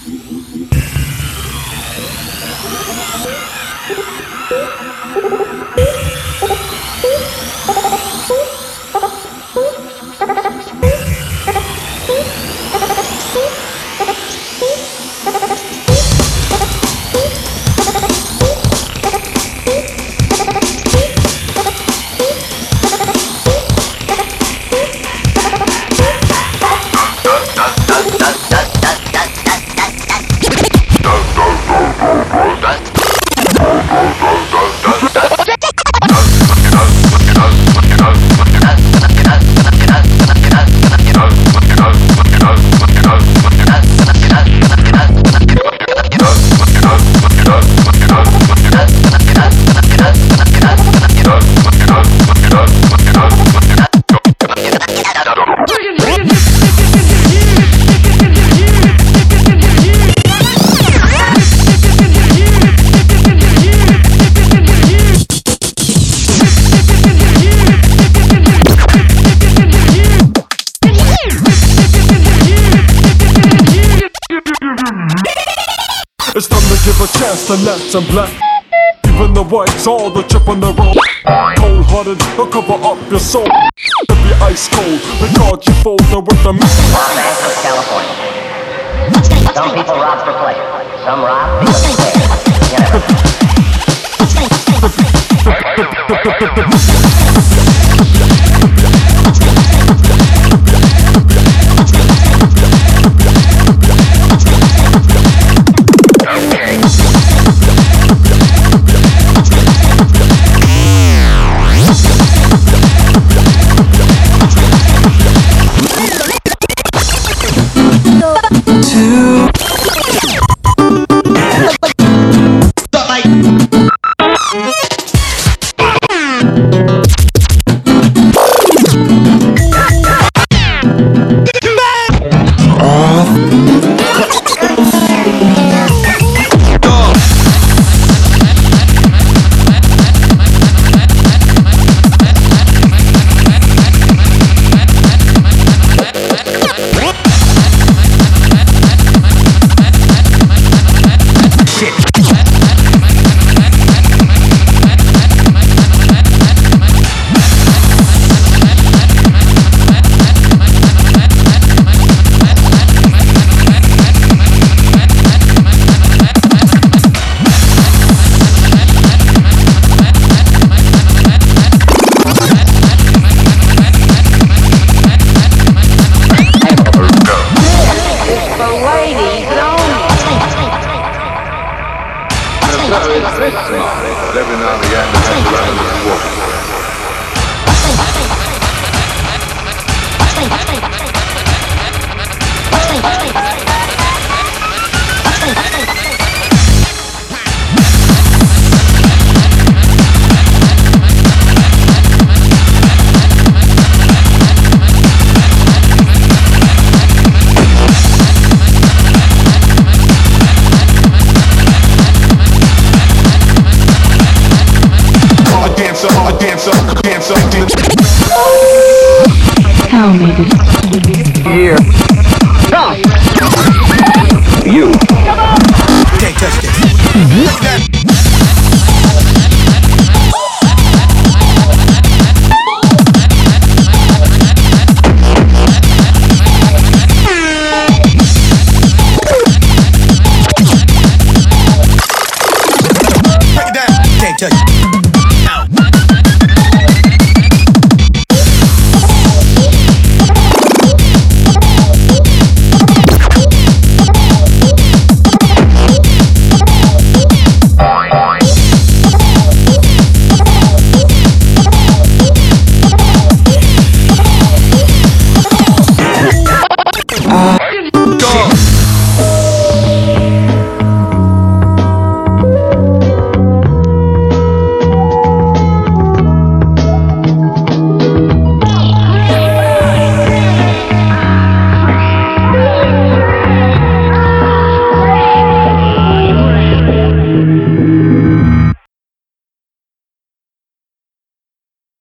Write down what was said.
It's time to give a chance to let some black. Even the whites, all the chip on the road. Cold-hearted, they'll cover up your soul. To be ice cold, record your folder with the Los Angeles, California. Some people rob for pleasure. Some rob because of pleasure. You never Every now and again, I have to run into the walk. How many? Here.